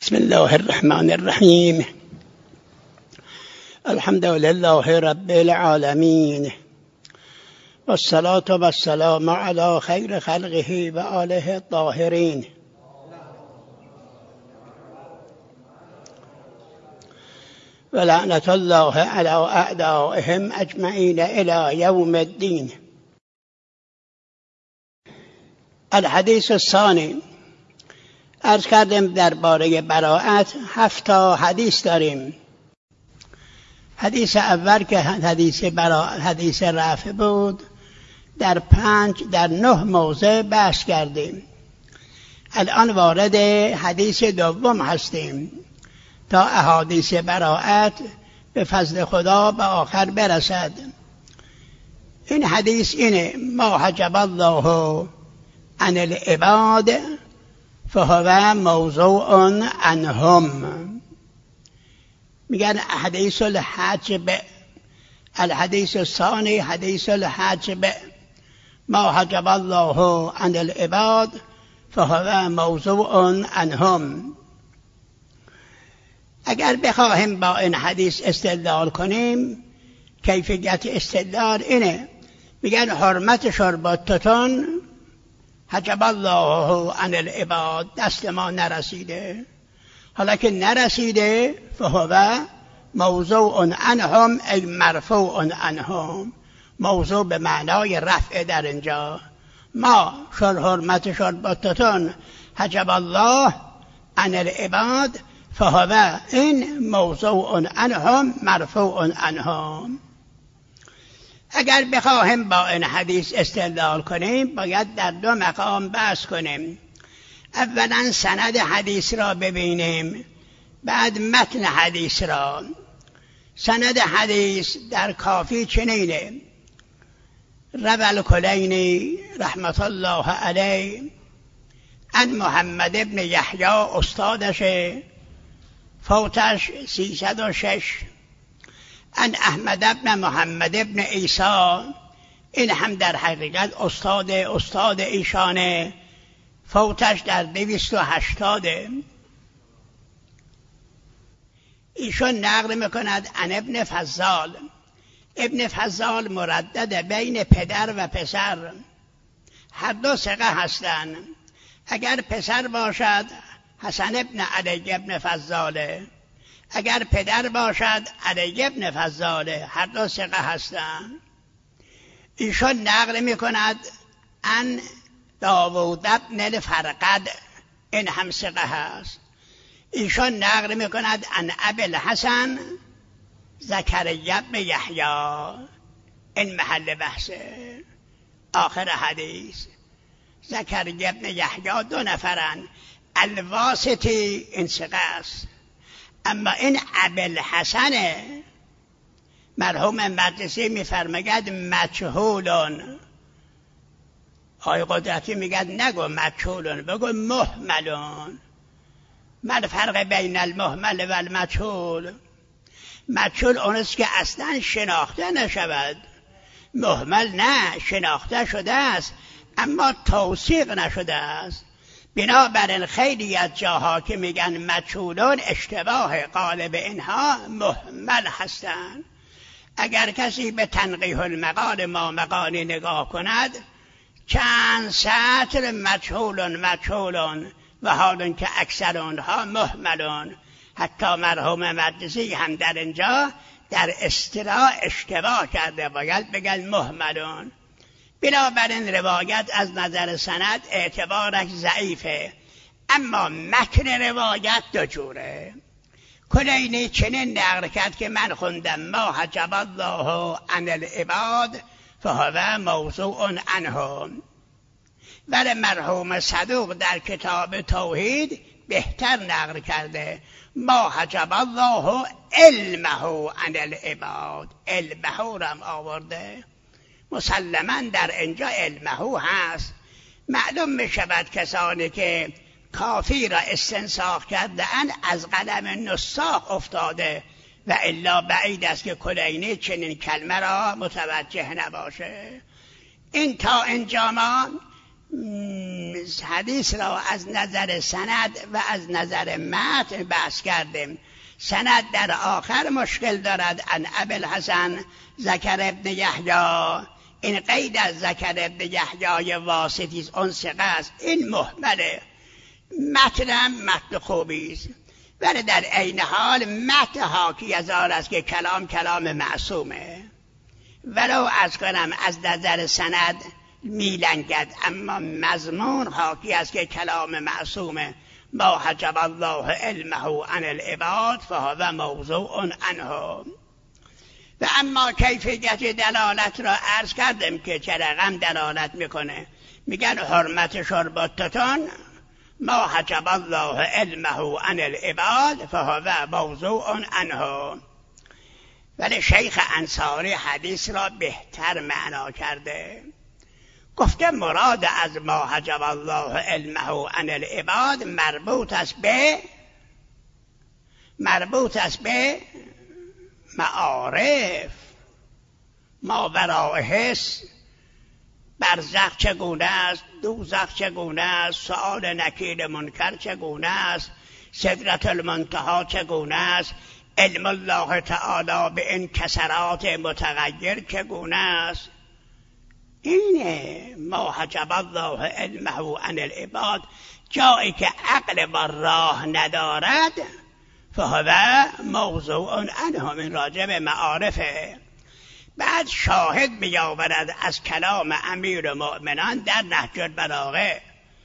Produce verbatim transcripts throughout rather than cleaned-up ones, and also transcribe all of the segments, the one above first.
بسم الله الرحمن الرحیم. الحمد لله رب العالمین والصلاة والسلام علی خیر خلقه و آله الطاهرین. و لعنت الله علی اعدائهم اجمعین الی یوم الدین. الحدیث الثانی. عرض کردیم درباره براءت هفت تا حدیث داریم. حدیث اول که حدیث براءت حدیث رفع بود، در پنج در نه موضع بحث کردیم. الان وارد حدیث دوم هستیم تا احادیث براءت به فضل خدا به آخر برسد. این حدیث اینه: ما حجب الله عن العباد فهو موضوع عنهم. میگن حدیث الحجب. الحدیث الثانی حدیث الحجب. ما حجب الله عن العباد فهو موضوع عنهم. اگر بخواهیم با این حدیث استدلال کنیم، کیفیت استدلال اینه: میگن حرمت شربتتون حجب الله عن العباد، دست ما نرسیده. حالا که نرسیده فهو موضوع عنهم ای مرفوع عنهم. موضوع به معنای رفع در اینجا. ما شر حرمت شربتتون حجب الله عن العباد فهو این موضوع عنهم مرفوع عنهم. اگر بخواهیم با این حدیث استدلال کنیم، باید در دو مقام بحث کنیم. اولا سند حدیث را ببینیم، بعد متن حدیث را. سند حدیث در کافی چنینه: روى الکلینی رحمت الله علیه عن محمد ابن یحیی، استادش، فوتش سیصد و شش، عن احمد ابن محمد ابن عیسی، این هم در حقیقت استاد استاد ایشانه، فوتش در دویست و هشتاده. ایشان نقل میکند عن ابن فضال. ابن فضال مردد بین پدر و پسر، هر دو ثقه هستند. اگر پسر باشد حسن ابن علی ابن فضاله، اگر پدر باشد علی ابن فضاله، هر دو ثقه هستند. ایشان نقل میکند عن داوود ابن الفرقد، این هم ثقه هست. ایشان نقل میکند عن ابی الحسن زکریا ابن یحیی، این محل بحثه. آخر حدیث زکریا ابن یحیی دو نفرن. الواسطی این ثقه است، اما این ابی الحسن مرحوم مقدسی میفرماید مجهولون. آقای قدرتی میگد نگو مجهولون، بگو مهملون. ما فرق بین المهمل و المجهول؟ مجهول اونست که اصلا شناخته نشود. مهمل نه، شناخته شده است اما توثیق نشده است. بنابراین خیلی از جاها که میگن مجهولون، اشتباه غالب اینها مهمل هستند. اگر کسی به تنقیح المقال ما مقالی نگاه کند، چند سطر مجهولون مجهولون و حالون که اکثر آنها مهملون. حتی مرحوم مقدسی هم در اینجا در اصطلاح اشتباه کرده، باید بگن مهملون. بنابراین روایت از نظر سند اعتبارش ضعیفه، اما متن روایت دو جوره. کلینی چنین نقل کرد که من خوندم: ما حجب الله عن العباد فهو موضوع عنهم. ولی مرحوم صدوق در کتاب توحید بهتر نقل کرده: ما حجب الله علمه عن العباد. علمه رم آورده. مسلماً در اینجا علمه هست. معلوم می شود کسانی که کافی را استنساخ کرده اند از قلم نساخ افتاده، و الا بعید است که کلینی چنین کلمه را متوجه نباشه. این تا اینجا ما حدیث را از نظر سند و از نظر متن بحث کردیم. سند در آخر مشکل دارد. ان ابوالحسن زکر ابن یحیی، این قید از زکر ابن یحیی واسطی است، اون ثقه است، این محمله. متنم متن خوبی است، ولی در عین حال متن حاکی از آن است که کلام کلام معصومه. ولو از کنم از نظر سند میلنگد، اما مضمون حاکی است که کلام معصومه. ما حجب الله علمه عن العباد فهو موضوع عنه. و اما کیفیت دلالت را عرض کردم که چه رقم دلالت میکنه. میگن حرمت شربتتون ما حجب الله علمه عن العباد فهو موضوع عنه. ولی شیخ انصاری حدیث را بهتر معنا کرده. گفته مراد از ما حجب الله علمه عن العباد مربوط است به مربوط است به معارف، ما وراء حس. برزخ چگونه است، دوزخ چگونه است، سؤال نکیر منکر چگونه است، سدرة المنتهی چگونه است، علم الله تعالی به این کسرات متغیر چگونه است. اینه ما حجب الله علمه عن العباد. جایی که عقل و راه ندارد فهو موضوع عنه، من راجب معارفه. بعد شاهد میآورد از کلام امیر مؤمنان در نهج البلاغه.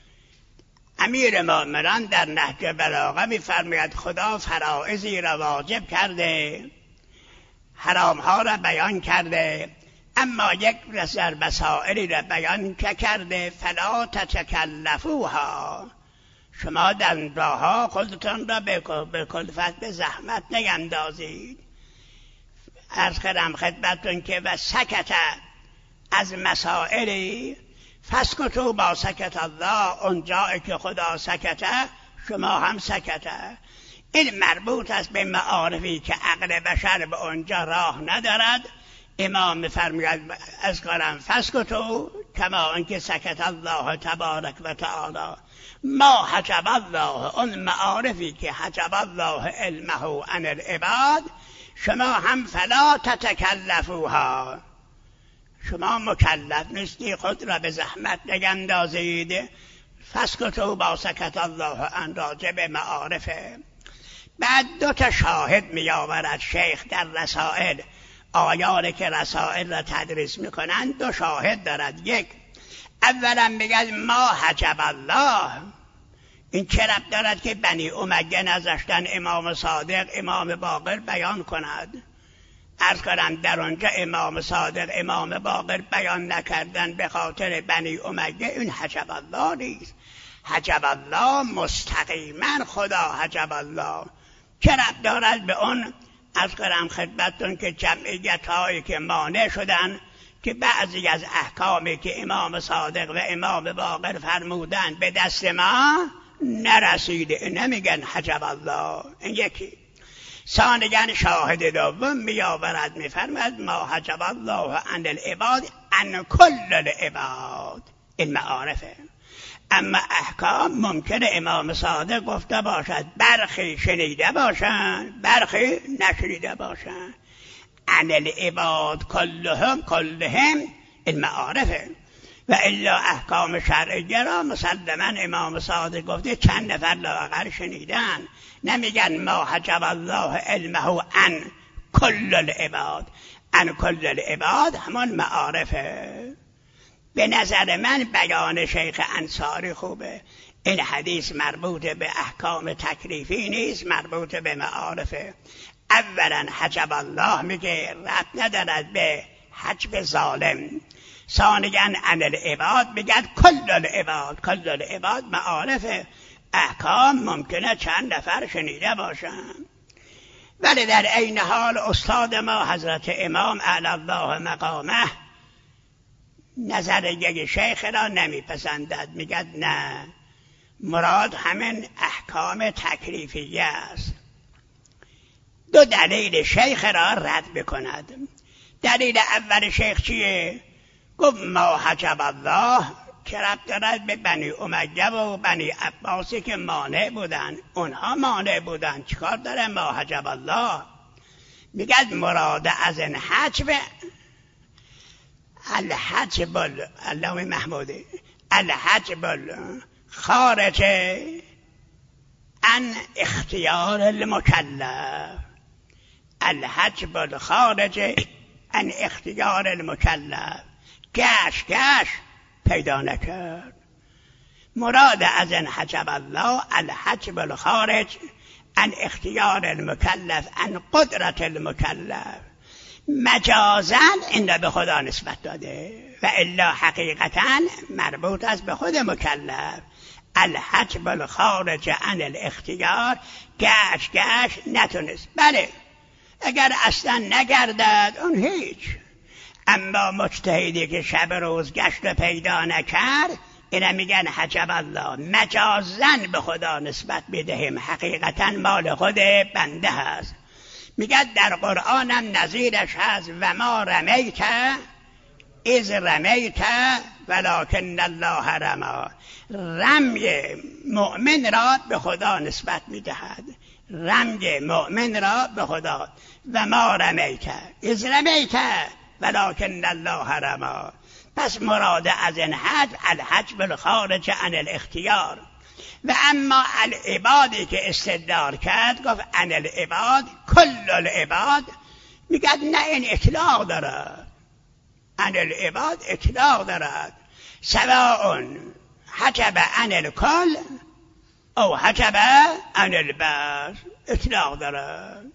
امیر مؤمنان در نهج البلاغه میفرماید خدا فرائضی را واجب کرده، حرامها را بیان کرده، اما یک رسل مسائلی را بیان کرده فلا تتکلفوها، شما در راهها خودتان را به کلفت به زحمت نیندازید. عرض کردم خدمتتون که و سکت از مسائلی فسکتو با سکت الله، اون جایی که خدا سکته شما هم سکته. این مربوط است به معارفی که عقل بشر به اونجا راه ندارد. امام می‌فرماید از قرآن فسکتو کما انکه سکت الله تبارک و تعالی. ما حجب الله، اون معارفی که حجب الله علمه عن العباد، شما هم فلا تتکلفوها، شما مکلف نیستی خود را به زحمت نگندازید. فسکتو با سکت الله عن راجب معارفه. بعد دو تا شاهد می آورد شیخ در رسائل. آیانی که رسائل را تدریس میکنن دو شاهد دارد. یک، اولا میگه ما حجب الله، این چه ربط دارد که بنی امیه نذاشتن امام صادق امام باقر بیان کند؟ عرض کنم در آنجا امام صادق امام باقر بیان نکردن به خاطر بنی امیه، این حجب الله نیست. حجب الله مستقیما خدا حجب الله. چه ربط دارد به اون؟ از قرم خدمتون که جمعیت هایی که مانع شدن که بعضی از احکامی که امام صادق و امام باقر فرمودن به دست ما نرسیده، نمیگن حجب الله. این یکی. ثانیاً شاهد دوم میآورد میفرماید ما حجب الله عن العباد عن کل العباد، این معارفه. اما احکام ممکنه امام صادق گفته باشد، برخی شنیده باشند، برخی نشنیده باشند. عن العباد کلهم کلهم، این معارفه. و الا احکام شرعیه را مسلما امام صادق گفته چند نفر لااقل شنیدن. نمیگن ما حجب الله علمه عن کل العباد. عن کل العباد همان معارفه. به نظر من بیان شیخ انصاری خوبه. این حدیث مربوط به احکام تکلیفی نیست، مربوط به معارفه. اولا حجب الله میگه ربط ندارد به حجب ظالم. ثانیاً عن العباد میگه کل العباد، کل العباد معارفه. احکام ممکنه چند نفر شنیده باشن، ولی در عین حال استاد ما حضرت امام اعلی الله مقامه نظر یک شیخ را نمیپسندد. میگه نه، مراد همین احکام تکلیفیه است. دو دلیل شیخ را رد بکند. دلیل اول شیخ چیه؟ گفت ما حجب الله چه ربط دارد به بنی امیه و بنی عباسی که مانع بودن؟ اونها مانع بودن، چیکار داره ما حجب الله؟ میگه مراد از این حجب الحجب علامه محمودی الحجب خارج عن اختیار المکلف، الحجب خارج عن اختیار المکلف، گش گش پیدا نکرد. مراد از این حجب الله الحجب الخارج عن اختیار المکلف عن قدرت المکلف. مجازاً این را به خدا نسبت داده و الا حقیقتاً مربوط است به خود مکلف. الحجب الخارج عن الاختیار، گشت گشت نتونست. بله اگر اصلا نگردد اون هیچ، اما مجتهدی که شب روز گشت و پیدا نکرد اینا میگن حجب الله. مجازاً به خدا نسبت بدهیم، حقیقتاً مال خود بنده هست. میگه در قرآنم نظیرش هست و ما رمیت اذ رمیت ولکن الله رمی. رمی مؤمن را به خدا نسبت میدهد، رمی مؤمن را به خدا. و ما رمیت اذ رمیت ولکن الله رمی. پس مراد از این حجب الحجب الخارج عن الاختیار. و اما العبادی که استدلال کرد گفت عن العباد کل العباد، میگه نه این اطلاق دارد، عن العباد اطلاق دارد. سواء حجب عن الکل او حجب عن البعض، اطلاق دارد.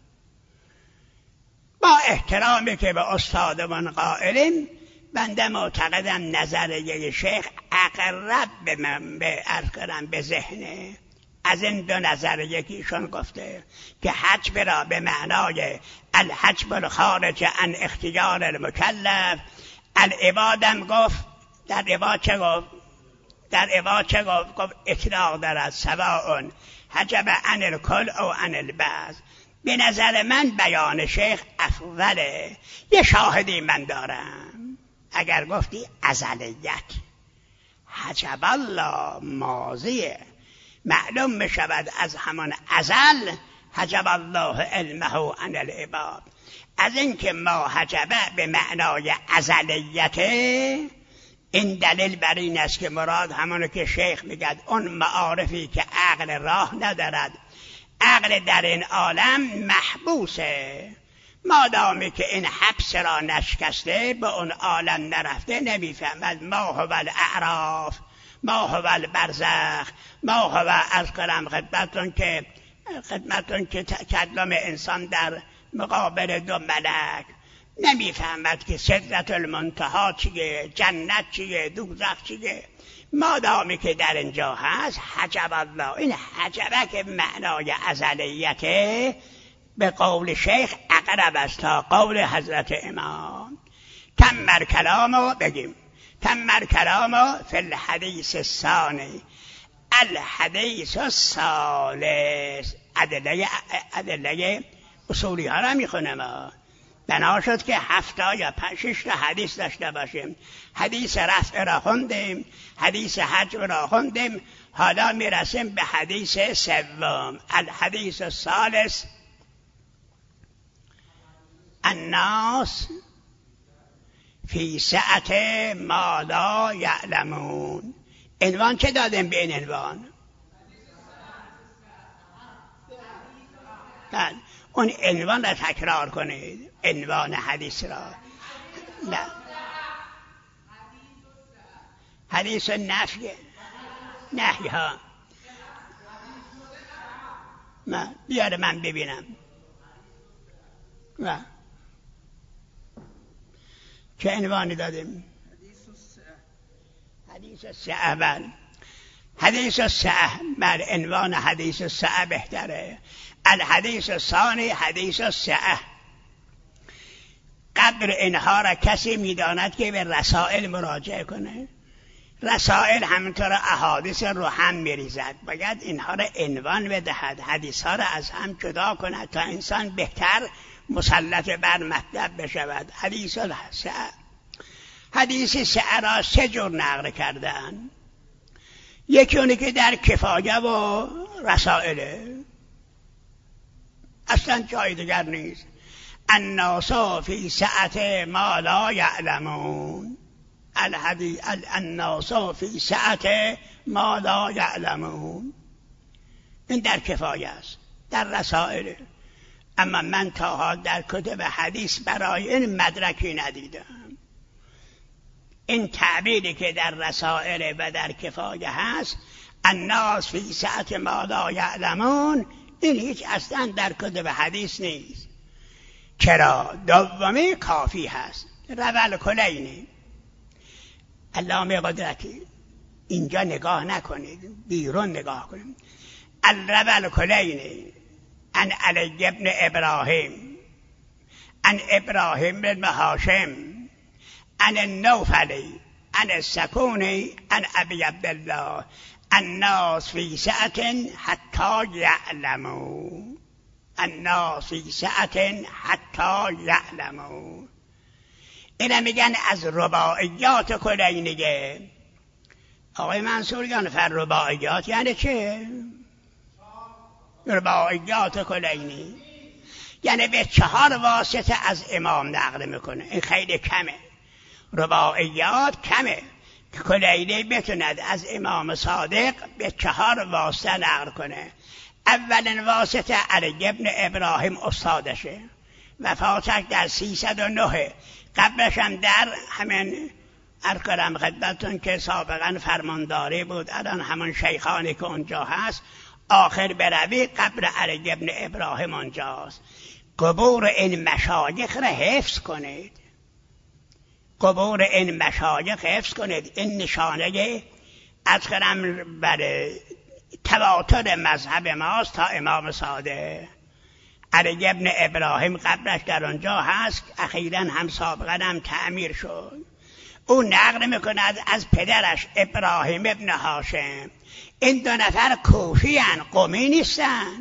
با احترامی که به استادمون قائلیم، بنده معتقدم نظریه شیخ اقرب به من به عرض کنم به ذهنه از این دو نظریه که ایشون گفته که حجب را به معنای الحجب الخارج عن اختیار المکلف. العبادم گفت در عباد چه گفت؟ در عباد چه گفت؟ گفت اطلاق دارد سواء حجب عن الکل او عن البعض. به نظر من بیان شیخ افضله. یه شاهدی من دارم، اگر گفتی ازلیت حجب الله ماضیه، معلوم میشود از همان ازل حجب الله علمه عن العباد. از اینکه ما حجبه به معنای ازلیته، این دلیل بر این است که مراد همونه که شیخ میگه اون معارفی که عقل راه ندارد، عقل در این عالم محبوسه. مادامی که این حبس را نشکسته به اون عالم نرفته نمیفهمد ما هو الاعراف، ما هو البرزخ، ما هو از کنم خدمتون که خدمتون که تکلم انسان در مقابل دو ملک. نمیفهمد که سدرة المنتهی چیه، جنت چیه، دوزخ چیه. مادامی که در اینجا هست حجب الله، این حجبه که معنای ازلیته به قول شیخ اقرب است تا قول حضرت امام. تمر کلامو بگیم، تمر کلامو فی الحدیث الثانی الحدیث الثالث. ادله ادله اصولی ها را میخونم. بنا شد که هفته یا پنج شش تا حدیث داشته باشیم. حدیث رفع را خوندیم، حدیث حجب را خوندیم، حالا میرسیم به حدیث سوم الحدیث الثالث الناس فی سعت ما لا یعلمون. عنوان چه دادیم به این عنوان؟ بله اون عنوان را تکرار کنید، عنوان حدیث را. نه حدیث نفی نهی ها. نه بیاره من ببینم. نه چه عنوانی دادیم؟ حدیث السعه. بله حدیث السعه، بله عنوان حدیث السعه بهتره. الحدیث الثانی حدیث السعه. قدر اینها را کسی میداند که به رسائل مراجعه کنه. رسائل همینطور احادیث رو هم میریزد، باید اینها را عنوان بدهد، حدیث ها را از هم جدا کند تا انسان بهتر مسلط بر مطلب بشود. حدیث السعه حدیث سعه را سه جور نقل کردن. یکی اونی که در کفایه و رسائله، اصلا جای دیگر نیست. الناس فی سعة ما لا یعلمون، الحدیث الناس فی سعة ما لا یعلمون، این در کفایه است، در رسائل. اما من تا حال در کتب حدیث برای این مدرکی ندیدم. این تعبیری که در رسائل و در کفایه هست، الناس فی سعة ما لا یعلمون، این هیچ اصلا در کتب حدیث نیست. چرا؟ دومی کافی هست. روال کلینی علامه قدرتی، اینجا نگاه نکنید، بیرون نگاه کنید. الروال کلینی عن علی ابن ابراهیم عن ابراهیم بن هاشم عن النوفلی عن السکونی عن ابی عبدالله الناس فی سعة حتی یعلموا، الناس فی سعة حتی یعلموا. اینا میگن از رباعیات کلینیه. آقای منصور یانفر رباعیات یعنی چه؟ رباعیات کلینی یعنی به چهار واسطه از امام نقل میکنه. این خیلی کمه، رباعیات کمه که کلینی بتوند از امام صادق به چهار واسطه نقل کنه. اولین واسطه علی ابن ابراهیم استادشه، وفاتش در سیصد و نه، قبلش هم در همین ارکرم خدمتون که سابقا فرمانداری بود، الان همون شیخانی که اونجا هست، آخر بروی قبر علی ابن ابراهیم اونجاست. قبور این مشایخ را حفظ کنید، قبور این مشایخ حفظ کنید. این نشانه از کرم بر تواتر مذهب ماست تا امام صادق. علی ابن ابراهیم قبرش در اونجا هست، اخیراً هم سابقاً هم تعمیر شد. او نقل میکند از پدرش ابراهیم ابن هاشم. این دو نفر کوفی ان، قمی نیستن.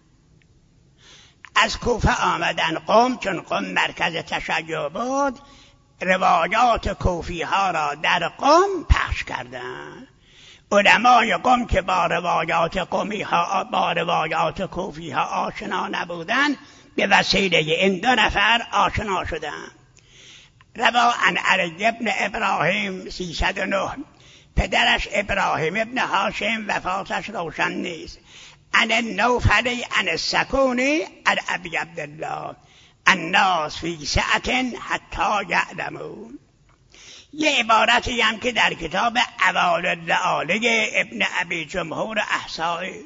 از کوفه آمدن قم، چون قم مرکز تشیع بود، روایات کوفی ها را در قم پخش کردند. علمای قم که با روایات قمی ها با روایات کوفی ها آشنا نبودند، به وسیله این دو نفر آشنا شدند. روا عن علی ابن ابراهیم سیصد و نه، پدرش ابراهیم ابن هاشم وفاتش روشن نیست. عن النوفلی عن السکونی عن ابی عبدالله الناس فی سعة حتی یعلمون. یه عبارتی هم که در کتاب اوال اللآلی ابن ابی جمهور احصایی،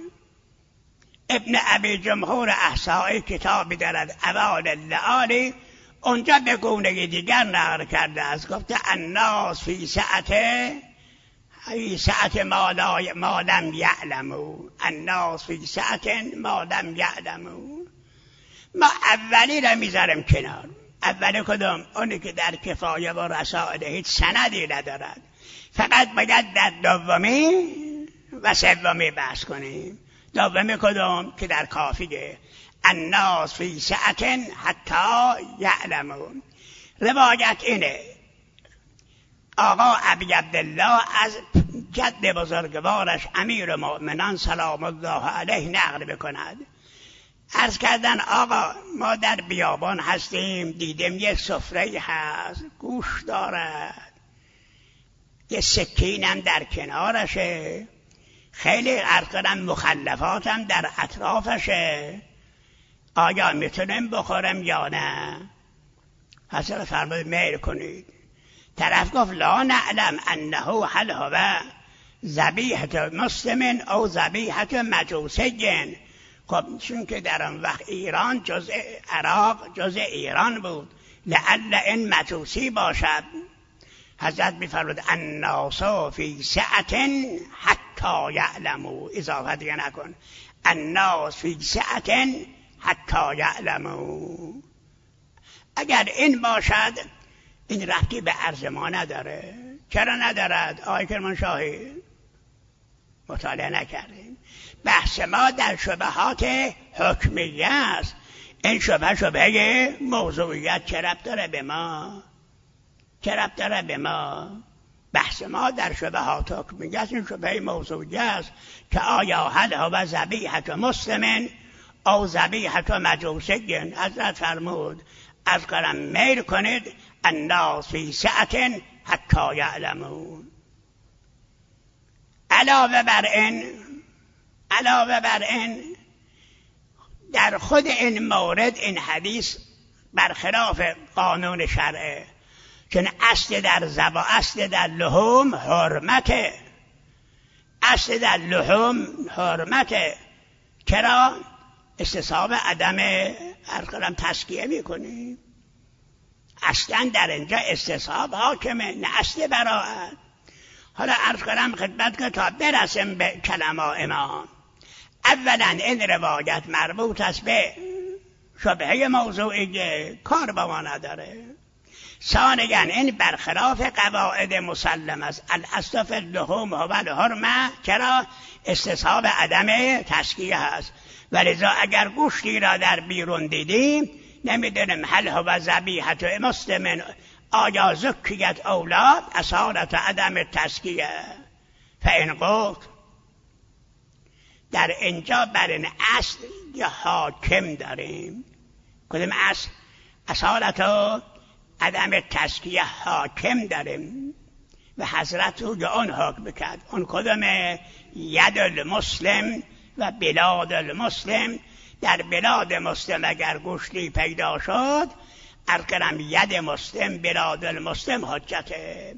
ابن ابی جمهور احصایی کتابی دارد اوال اللآلی، اونجا به گونه دیگر نقل کرده است، گفته الناس فی سعة فی سعة ما لم یعلموا، الناس فی سعة ما لم یعلموا. ما اولی را میذارم کنار. اولی کدوم؟ اونی که در کفایه و رسائل هیچ سندی ندارد، فقط باید در دومی و سومی بحث کنیم. دومی کدوم؟ که در کافیه، الناس فی سعة حتی یعلمون. روایت اینه، آقا ابی عبدالله از جد بزرگوارش امیر المؤمنان سلام الله علیه نقل بکند. عرض کردن آقا ما در بیابان هستیم، دیدیم یک سفره هست، گوش دارد، یه سکینم در کنارشه، خیلی عرض کردن مخلفاتم در اطرافشه، آیا میتونم بخورم یا نه؟ حضرت فرمود میل کنید. طرف گفت لا نعلم انه هل هو ذبیحة مسلم او ذبیحة مجوسی. خب چون که در اون وقت ایران جزء عراق جزء ایران بود، لعل این مجوسی باشد. حضرت میفرمود الناس فی سعة حتی یعلموا، اضافه دیگه نکن، الناس فی سعة حتی یعلموا. اگر این باشد این ربطی به عرض ما نداره. چرا ندارد؟ آقای کرمانشاهی مطالعه نکردیم. بحث ما در شبهات حکمیه است. این شبه شبه موضوعیت چه ربط داره به ما؟ چه ربط داره به ما؟ بحث ما در شبهات حکمیه است. این شبهه موضوعی است که آیا هل هو ذبیحة مسلم او ذبیحة مجوسی؟ حضرت فرمود از قرم میل کنید الناس فی سعة حتی یعلمون. علاوه بر این علاوه بر این در خود این مورد این حدیث برخلاف قانون شرعه، چون اصل در زبا اصل در لحوم حرمته، اصل در لحوم حرمته. چرا؟ استصحاب عدم ارقام تسکیه میکنی. اصلا در اینجا استصحاب حاکمه، نه اصل براءت. حالا عرض کنم خدمت که تا برسیم به کلمه امام. اولا این روایت مربوط است به شبهه موضوعی، کار با ما نداره. ثانیاً این برخلاف قواعد مسلم است. الاصل فی اللحوم هو الحرمه. چرا؟ استصحاب عدم تسکیه است. ولذا اگر گوشتی را در بیرون دیدیم نمیدونیم هل هو ذبیحة مسلم آیا زکیت اولاد اصالت عدم تسکیه. فإن قلت در اینجا بر این اصل یا حاکم داریم. کدوم اصل؟ اصالت عدم تسکیه حاکم داریم و حضرت رو یا اون حکم کرد. اون کدومه؟ ید المسلم و بلاد المسلم. در بلاد مسلم اگر گوشتی پیدا شد ارکنم ید مسلم بلاد المسلم حجته.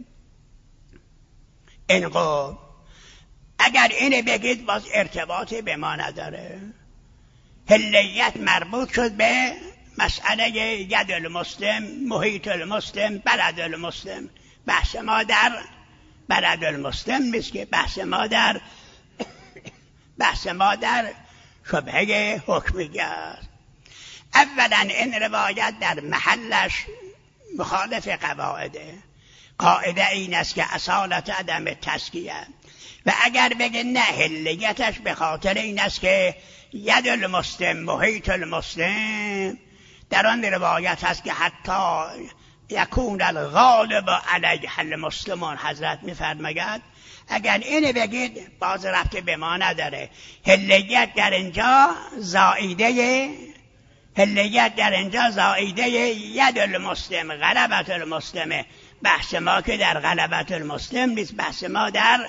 این قول اگر اینه بگید باز ارتباطی به ما نداره. هلیت مربوط شد به مسئله ید المسلم، محیط المسلم، بلد المسلم. بحث ما در بلد المسلم نیست که بحث ما در بحث ما در شبهه حکمیه است. اولا این روایت در محلش مخالف قواعده. قاعده این است که اصالت عدم تسکیه و اگر بگه نه هلیتش به خاطر این است که ید المسلم محیط المسلم. در آن روایت هست که حتی یکون الغالب علیه المسلمون. حضرت میفرماید اگر اینو بگید باز رفته به ما نداره. هلیت در اینجا زائیده هلیت در اینجا زائیده ید المسلم غلبت المسلمه. بحث ما که در غلبت المسلم نیست، بحث ما در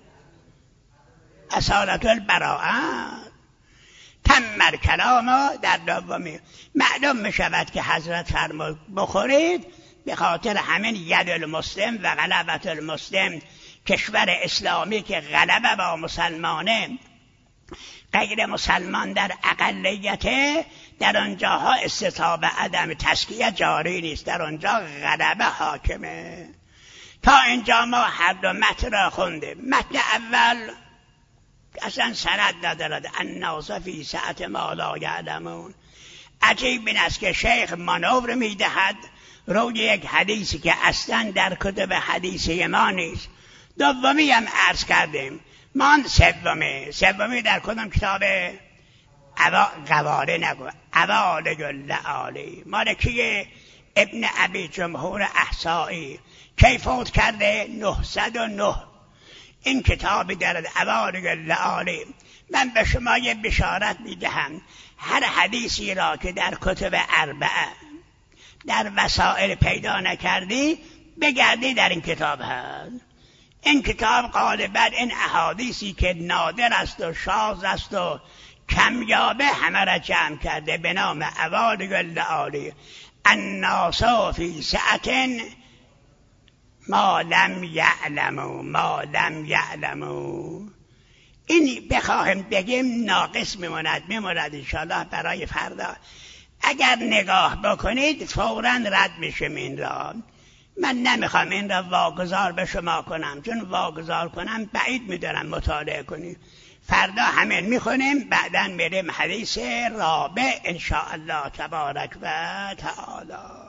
اصالت البراءت. تم کلام در دومی معلوم می شود که حضرت فرمود بخورید به خاطر همین ید المسلم و غلبت المسلم. کشور اسلامی که غلبه با مسلمانه، غیر مسلمان در اقلیته، در آنجاها استصحاب عدم تسکیه جاری نیست، در آنجا غلبه حاکمه. تا اینجا ما هر دو متن را خوندیم. متن اول اصلا سند ندارد، الناس فی سعة ما لا یعلمون. عجیب این است که شیخ مانور میدهد روی یک حدیثی که اصلا در کتب حدیثی ما نیست. دومی هم عرض کردیم، مان سومی سومی در کدام کتاب؟ قواله نگو قواله اللعالی مالکی ابن ابی جمهور احصایی کی فوت کرده؟ نهصد و نه. این کتابی دارد قواله اللعالی. من به شما یه بشارت میدهم، هر حدیثی را که در کتب اربعه در وسائل پیدا نکردی بگردی در این کتاب هست. این کتاب غالبا این احادیثی که نادر است و شاذ است و کمیابه همه را جمع کرده به نام قواله اللعالی. الناس فی سعة ما لم یعلموا ما لم یعلموا. این بخواهم بگیم ناقص میموند میموند انشاءالله برای فردا. اگر نگاه بکنید فوراً رد میشم این را. من نمیخوام این را واگذار به شما کنم، چون واگذار کنم بعید میدارم مطالعه کنیم. فردا همین میخونیم، بعداً میریم حدیث رابع انشاءالله تبارک و تعالی.